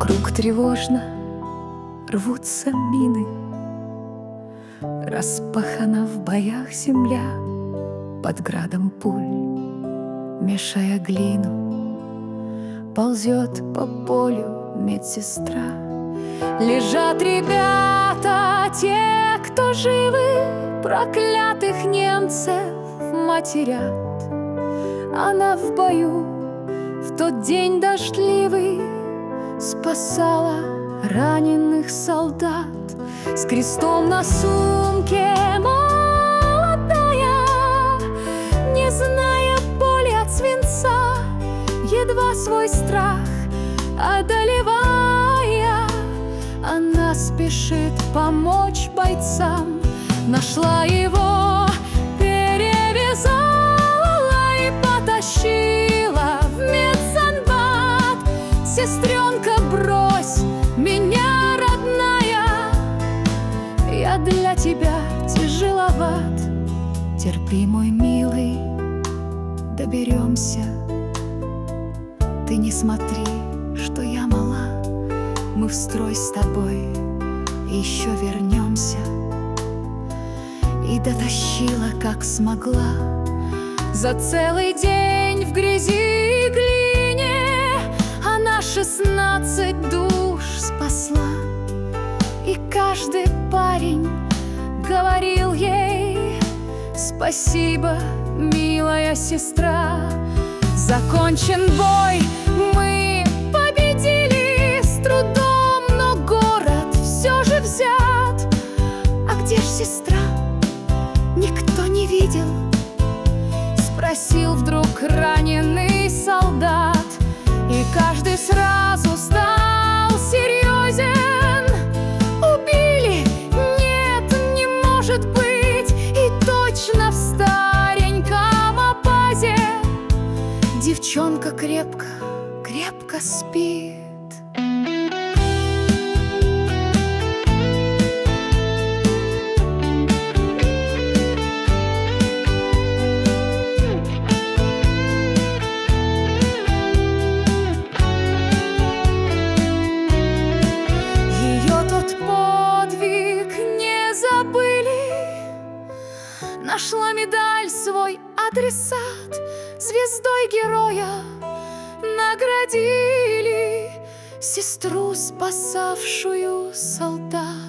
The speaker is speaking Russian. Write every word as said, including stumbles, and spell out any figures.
Вокруг тревожно рвутся мины, распахана в боях земля под градом пуль, мешая глину. Ползет по полю медсестра. Лежат ребята, те, кто живы, проклятых немцев матерят. Она в бою в тот день дождливый спасала раненых солдат. С крестом на сумке молодая, не зная боли от свинца, едва свой страх одолевая, она спешит помочь бойцам. Нашла его, перевязала и потащила в медсанбат. Сестренка, брось меня, родная, я для тебя тяжеловат. Терпи, мой милый, доберемся. Ты не смотри, что я мала, мы в строй с тобой еще вернемся. И дотащила, как смогла, за целый день в грязи и глине она шестнадцать душ спасла. И каждый парень говорил ей: спасибо, милая сестра. Закончен бой, мы победили с трудом, но город все же взят. А где ж сестра? Никто не видел, спросил вдруг раненый солдат. И каждый сразу стал серьезен. Убили? Нет, не может быть. И точно в стареньком опазе девчонка крепко, крепко спит. Нашла медаль, свой адресат, звездой героя наградили сестру, спасавшую солдат.